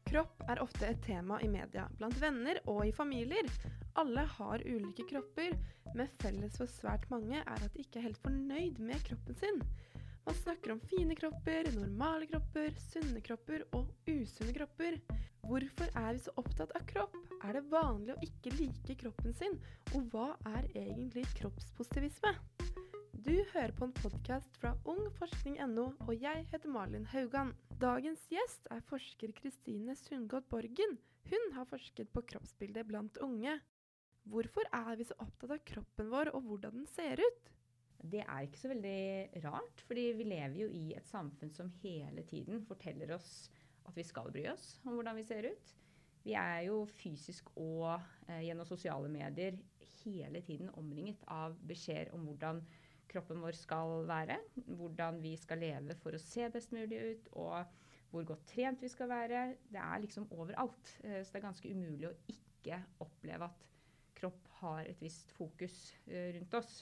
Kropp er ofte et tema i media, blant venner og i familier. Alle har ulike kropper, men felles for svært mange er at de ikke er helt fornøyd med kroppen sin. Man snakker om fine kropper, normale kropper, sunne kropper og usunne kropper. Hvorfor er vi så opptatt av kropp? Er det vanlig å ikke like kroppen sin? Og hva er egentlig kroppspositivisme? Du hører på en podcast fra ungforskning.no, og jeg heter Malin Haugan. Dagens gjest er forsker Kristine Sundgaard Borgen. Hun har forsket på kroppsbildet blant unge. Hvorfor er vi så opptatt av kroppen vår og hvordan den ser ut? Det er ikke så veldig rart, fordi vi lever jo i et samfunn som hele tiden forteller oss at vi skal bry oss om hvordan vi ser ut. Vi er jo fysisk og gjennom sosiale medier hele tiden omringet av beskjeder om hvordan kroppen vår skal være, hvordan vi skal leve for å se best mulig ut, og hvor godt trent vi skal være. Det er liksom overalt, så det er ganske umulig å ikke oppleve at kropp har et visst fokus rundt oss.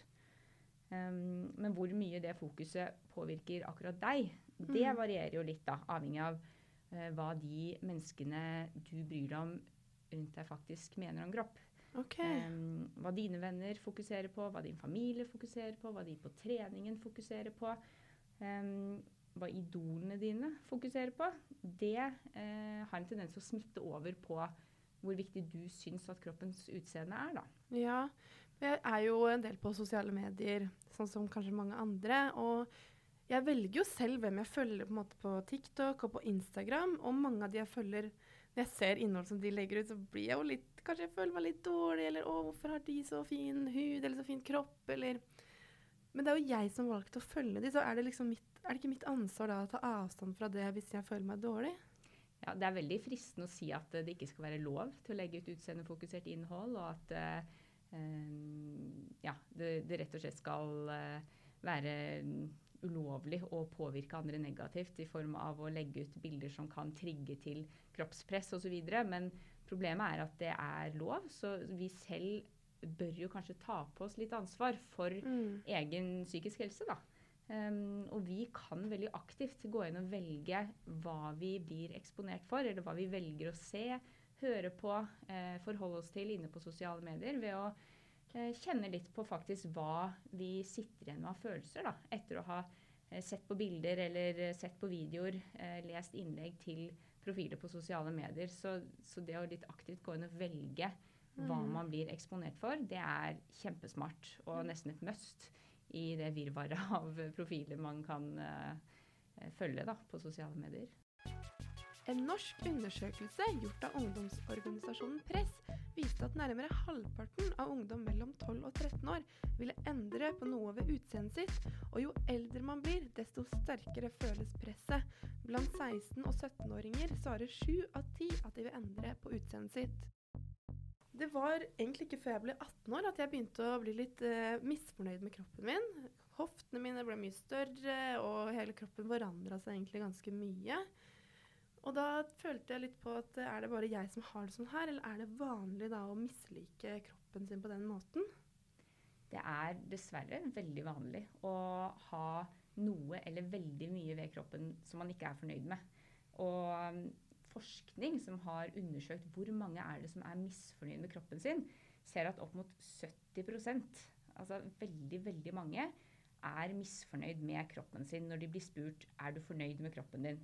Men hvor mye det fokuset påvirker akkurat deg, det varierer jo litt da, avhengig av hva de menneskene du bryr deg om rundt deg faktisk mener om kropp. Okay. Hva dine venner fokuserer på, hva din familie fokuserer på, hva de på treningen fokuserer på, hva idolene dine fokuserer på, det har en tendens til å smitte over på hvor viktig du syns at kroppens utseende er da. Ja, jeg er jo en del på sosiale medier, sånn som kanskje mange andre, og jeg velger jo selv hvem jeg følger på en måte på TikTok og på Instagram, og mange av de jeg følger, når jeg ser innhold som de legger ut, så blir jeg jo litt, kanskje jeg føler meg litt dårlig, eller hvorfor har de så fin hud, eller så fin kropp, eller... Men det er jo jeg som valgte å følge de, så er det liksom er det ikke mitt ansvar da å ta avstand fra det hvis jeg føler meg dårlig? Ja, det er veldig fristende å si at det ikke skal være lov til å legge ut utseendefokusert innhold, og at det rett og slett skal være ulovlig å påvirke andre negativt i form av å legge ut bilder som kan trigge til kroppspress og så videre. Men problemet er at det er lov, så vi selv bør jo kanskje ta på oss litt ansvar for egen psykisk helse da. Og vi kan veldig aktivt gå inn og velge hva vi blir eksponert for, eller hva vi velger å se, høre på, forholde oss til inne på sosiale medier, ved å kjenne litt på faktisk hva vi sitter igjen med av følelser da, etter å ha sett på bilder eller sett på videoer, lest innlegg til profiler på sosiale medier. Så det å litt aktivt gå inn og velge hva man blir eksponert for, det er kjempesmart og nesten et must i det virvaret av profiler man kan følge da, på sosiale medier. En norsk undersøkelse gjort av ungdomsorganisasjonen Press viste at nærmere halvparten av ungdom mellom 12 og 13 år ville endre på noe ved utseendet sitt, og jo eldre man blir, desto sterkere føles presset. Blant 16- og 17-åringer svarer 7 av 10 at de vil endre på utseendet sitt. Det var egentlig ikke før jeg ble 18 år at jeg begynte å bli litt misfornøyd med kroppen min. Hoftene mine ble mye større, og hele kroppen forandret seg egentlig ganske mye. Og da følte jeg litt på at er det bare jeg som har det sånn her, eller er det vanlig da å mislike kroppen sin på den måten? Det er dessverre veldig vanlig å ha noe eller veldig mye ved kroppen som man ikke er fornøyd med. Og forskning som har undersøkt hvor mange er det som er misfornøyd med kroppen sin, ser at opp mot 70%, altså veldig, veldig mange, er misfornøyd med kroppen sin når de blir spurt, er du fornøyd med kroppen din?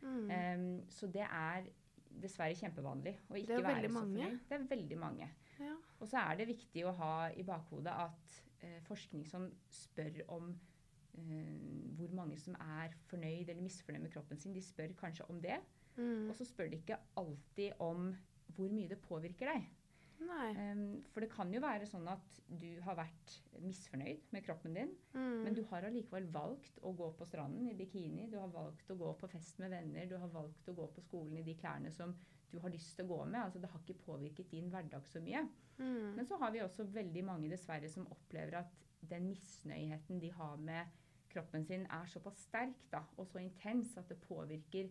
Så det er dessverre kjempevanlig å ikke være så fornøyd. Det er veldig mange. Ja. Og så er det viktig å ha i bakhodet at forskning som spør om hvor mange som er fornøyd eller misfornøyd med kroppen sin, de spør kanskje om det. Og så spør de ikke alltid om hvor mye det påvirker deg. For det kan jo være sånn at du har vært misfornøyd med kroppen din, men du har allikevel valgt å gå på stranden i bikini, du har valgt å gå på fest med venner, du har valgt å gå på skolen i de klærne som du har lyst til å gå med. Altså det har ikke påvirket din hverdag så mye. Men så har vi også veldig mange dessverre som opplever at den misnøyheten de har med kroppen sin er såpass sterk da, og så intens at det påvirker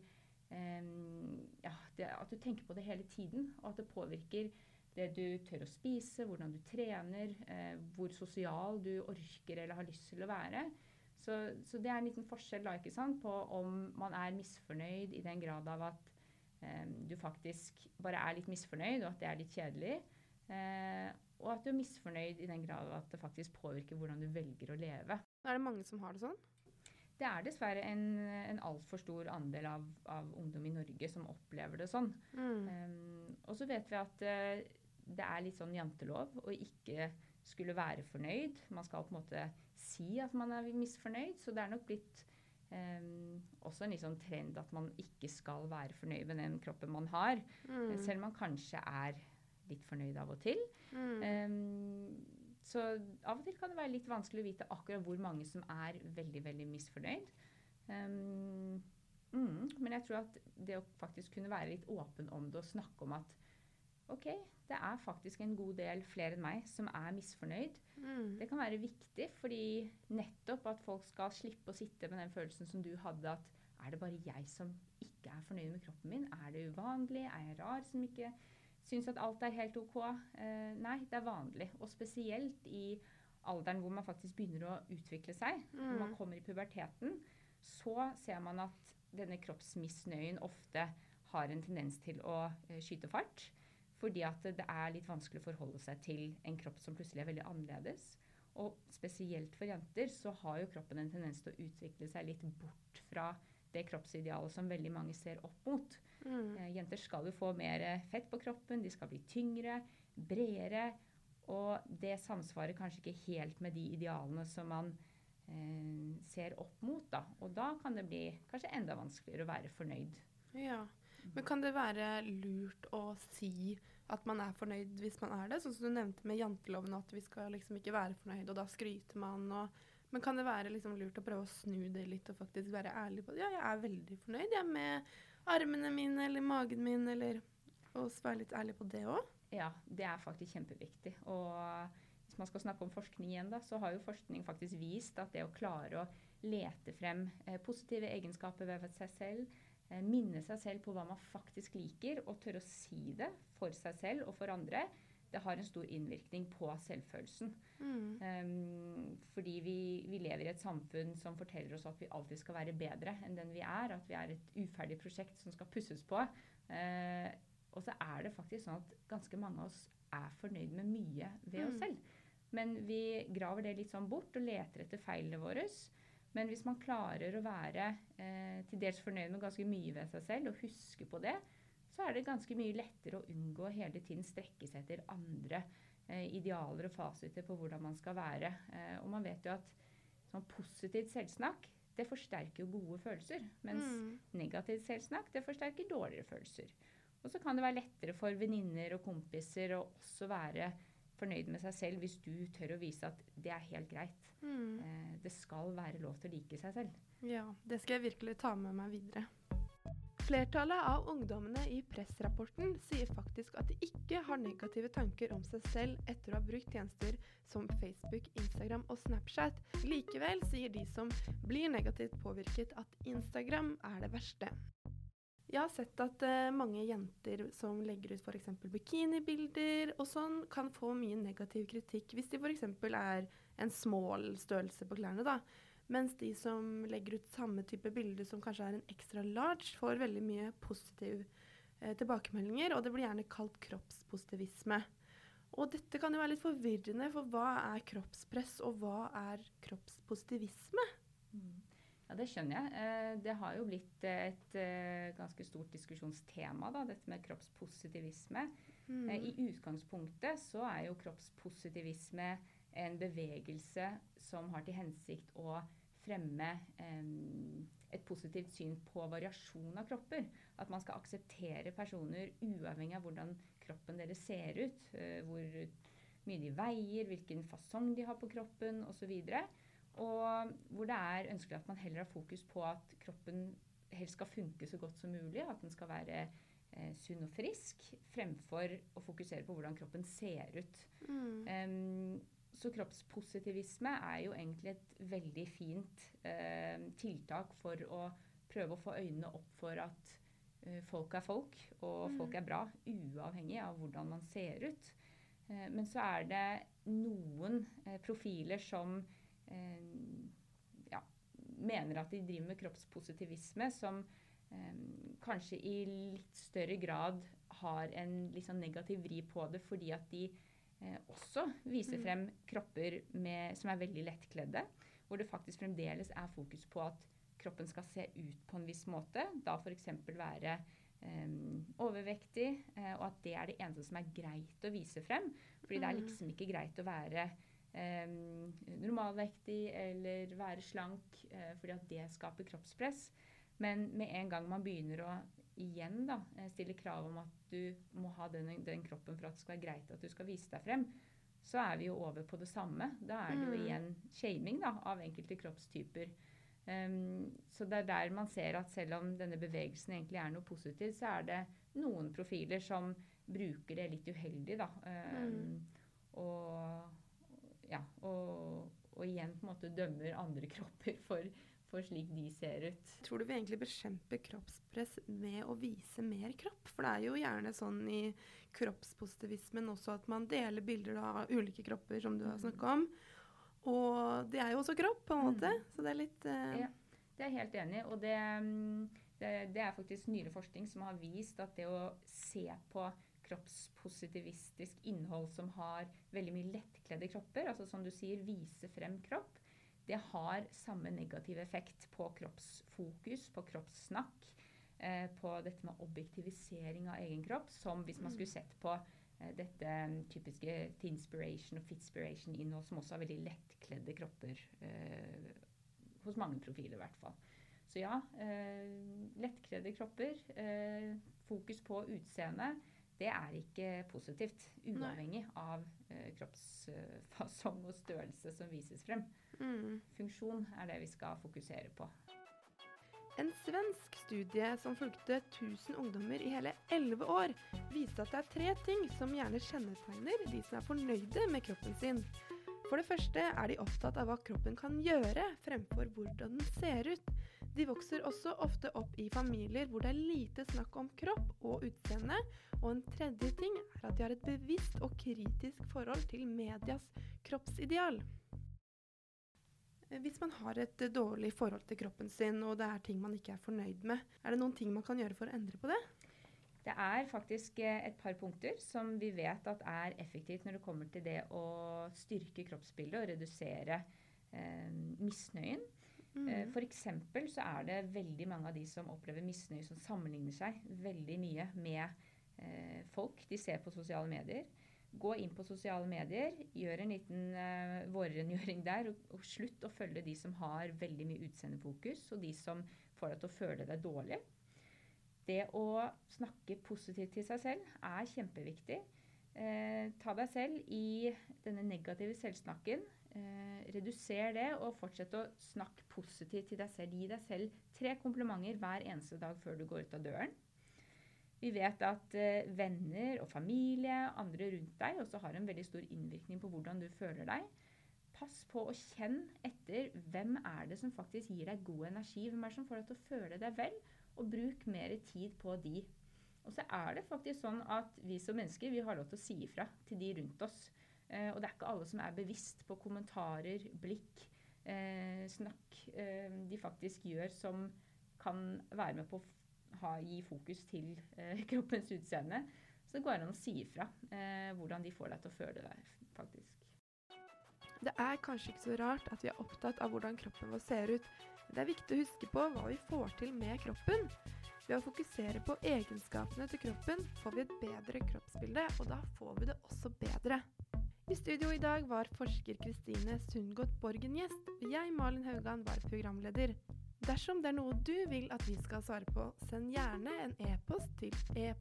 at du tenker på det hele tiden, og at det påvirker det du tør å spise, hvordan du trener, hvor sosial du orker eller har lyst til å være. Så det er en liten forskjell da, ikke sant, på om man er misfornøyd i den grad av at du faktisk bare litt misfornøyd, og at det litt kjedelig. Og at du misfornøyd i den grad at det faktisk påvirker hvordan du velger å leve. Det mange som har det sånn? Det dessverre en alt for stor andel av ungdom i Norge som opplever det sånn. Og så vet vi at det litt sånn jantelov å ikke skulle være fornøyd. Man skal på en måte si at man misfornøyd, så det nok blitt også en litt sånn trend at man ikke skal være fornøyd med den kroppen man har, selv om man kanskje litt fornøyd av og til. Så av og til kan det være litt vanskelig å vite akkurat hvor mange som veldig, veldig misfornøyd. Men jeg tror at det å faktisk kunne være litt åpen om det og snakke om at ok, det faktisk en god del flere enn meg som misfornøyd. Det kan være viktig, fordi nettopp at folk skal slippe å sitte med den følelsen som du hadde, at det bare jeg som ikke fornøyd med kroppen min? Det uvanlig? Jeg rar som ikke synes at alt helt ok? Nei, det vanlig. Og spesielt i alderen hvor man faktisk begynner å utvikle seg, når man kommer i puberteten, så ser man at denne kroppsmisnøyen ofte har en tendens til å skyte fart, fordi at det litt vanskelig å forholde seg til en kropp som plutselig veldig annerledes. Og spesielt for jenter så har jo kroppen en tendens til å utvikle seg litt bort fra det kroppsidealet som veldig mange ser opp mot. Jenter skal jo få mer fett på kroppen, de skal bli tyngre, bredere, og det samsvarer kanskje ikke helt med de idealene som man ser opp mot da. Og da kan det bli kanskje enda vanskeligere å være fornøyd. Ja, men kan det være lurt å si at man fornøyd hvis man det? Sånn som du nevnte med janteloven, at vi skal liksom ikke være fornøyd, og da skryter man. Men kan det være liksom lurt å prøve å snu det litt og faktisk være ærlig på det? Ja, jeg veldig fornøyd med armene mine eller magen min, eller å være litt ærlig på det også? Ja, det faktisk kjempeviktig. Og hvis man skal snakke om forskning igjen da, så har jo forskning faktisk vist at det å klare å lete frem positive egenskaper ved seg selv, minne seg selv på hva man faktisk liker, og tørre å si det for seg selv og for andre, det har en stor innvirkning på selvfølelsen. Fordi vi lever i et samfunn som forteller oss at vi alltid skal være bedre enn den vi at vi et uferdig prosjekt som skal pusses på. Og så det faktisk sånn at ganske mange av oss fornøyd med mye ved oss selv. Men vi graver det litt sånn bort og leter etter feilene våre. Men hvis man klarer å være til dels fornøyd med ganske mye ved seg selv og huske på det, så det ganske mye lettere å unngå hele tiden strekke seg etter andre idealer og fasiter på hvordan man skal være. Og man vet jo at sånn positivt selvsnakk, det forsterker jo gode følelser, mens negativt selvsnakk, det forsterker dårligere følelser. Og så kan det være lettere for venninner og kompiser å også være fornøyd med seg selv hvis du tør å vise at det helt greit. Det skal være lov til å like seg selv. Ja, det skal jeg virkelig ta med meg videre. Flertallet av ungdommene i pressrapporten sier faktisk at de ikke har negative tanker om seg selv etter å ha brukt tjenester som Facebook, Instagram og Snapchat. Likevel sier de som blir negativt påvirket at Instagram det verste. Jeg har sett at mange jenter som legger ut for eksempel bikinibilder og sånn, kan få mye negativ kritikk hvis de for eksempel en small størrelse på klærne da. Mens de som legger ut samme type bilder som kanskje en extra large, får veldig mye positive tilbakemeldinger, og det blir gjerne kalt kroppspositivisme. Og dette kan jo være litt forvirrende, for hva kroppspress, og hva kroppspositivisme? Ja, det skjønner jeg. Det har jo blitt et ganske stort diskusjonstema, da, dette med kroppspositivisme. I utgangspunktet så jo kroppspositivisme en bevegelse som har til hensikt å fremme et positivt syn på variasjon av kropper. At man skal akseptere personer uavhengig av hvordan kroppen deres ser ut, hvor mye de veier, hvilken fasong de har på kroppen, og så videre. Og hvor det ønskelig at man heller har fokus på at kroppen helst skal funke så godt som mulig, at den skal være sunn og frisk, fremfor å fokusere på hvordan kroppen ser ut. Så kroppspositivisme jo egentlig et veldig fint tiltak for å prøve å få øynene opp for at folk folk, og folk bra, uavhengig av hvordan man ser ut. Men så det noen profiler som mener at de driver med kroppspositivisme, som kanskje i litt større grad har en litt sånn negativ vri på det, fordi at de også viser frem kropper som veldig lettkledde, hvor det faktisk fremdeles fokus på at kroppen skal se ut på en viss måte, da for eksempel være overvektig, og at det det eneste som greit å vise frem, fordi det liksom ikke greit å være normalvektig eller være slank, fordi at det skaper kroppspress. Men med en gang man begynner å igjen stille krav om at du må ha den kroppen for at det skal være greit at du skal vise deg frem, så vi jo over på det samme. Da det jo igjen shaming av enkelte kroppstyper. Så det der man ser at selv om denne bevegelsen egentlig noe positivt, så det noen profiler som bruker det litt uheldig og igjen på en måte dømmer andre kropper for slik de ser ut. Tror du vi egentlig bekjemper kroppspress med å vise mer kropp? For det jo gjerne sånn i kroppspositivismen også at man deler bilder av ulike kropper som du har snakket om. Og det jo også kropp på en måte, så det litt... Ja, det jeg helt enig i, og det faktisk nyere forskning som har vist at det å se på kroppspositivistisk innhold som har veldig mye lettkledde kropper, altså som du sier, vise frem kropp, det har samme negativ effekt på kroppsfokus, på kroppssnakk, på dette med objektivisering av egen kropp, som hvis man skulle sett på dette typiske Tinspiration og Fitspiration innhold, som også har veldig lettkledde kropper, hos mange profiler i hvert fall. Så ja, lettkledde kropper, fokus på utseende, det ikke positivt, uavhengig av kroppsfasong og størrelse som vises frem. Funksjon det vi skal fokusere på. En svensk studie som fulgte 1000 ungdommer i hele 11 år, viste at det 3 ting som gjerne kjennetegner de som fornøyde med kroppen sin. For det første de opptatt av hva kroppen kan gjøre, fremfor hvordan den ser ut. De vokser også ofte opp i familier hvor det lite snakk om kropp og utseende, og en tredje ting at de har et bevisst og kritisk forhold til medias kroppsideal. Hvis man har et dårlig forhold til kroppen sin, og det ting man ikke fornøyd med, det noen ting man kan gjøre for å endre på det? Det faktisk et par punkter som vi vet at effektivt når det kommer til det å styrke kroppsbildet og redusere misnøyen. For eksempel så det veldig mange av de som opplever misnøye som sammenligner seg veldig mye med folk de ser på sosiale medier. Gå inn på sosiale medier, gjør en liten vårrengjøring der, og slutt å følge de som har veldig mye utseendefokus, og de som får deg til å føle deg dårlig. Det å snakke positivt til seg selv kjempeviktig. Ta deg selv i denne negative selvsnakken, reduser det, og fortsett å snakke positivt til deg selv. Gi deg selv 3 komplimenter hver eneste dag før du går ut av døren. Vi vet at venner og familie, andre rundt deg, også har en veldig stor innvirkning på hvordan du føler deg. Pass på å kjenne etter hvem det som faktisk gir deg god energi, hvem det som får deg til å føle deg vel, og bruk mer tid på de. Og så det faktisk sånn at vi som mennesker, vi har lov til å si ifra til de rundt oss. Og det ikke alle som bevisst på kommentarer, blikk, snakk de faktisk gjør som kan være med på å gi fokus til kroppens utseende. Så det går an å si ifra hvordan de får deg til å føle deg faktisk. Det kanskje ikke så rart at vi opptatt av hvordan kroppen vår ser ut. Det viktig å huske på hva vi får til med kroppen. Ved å fokusere på egenskapene til kroppen får vi et bedre kroppsbilde, og da får vi det også bedre. I studio i dag var forsker Kristine Sundgodt Borgen gjest, og jeg, Malin Haugan, var programleder. Dersom det noe du vil at vi skal svare på, send gjerne en e-post til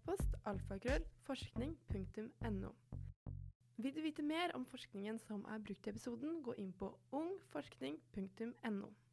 e-post@forskning.no. Vil du vite mer om forskningen som brukt i episoden, gå inn på ungforskning.no.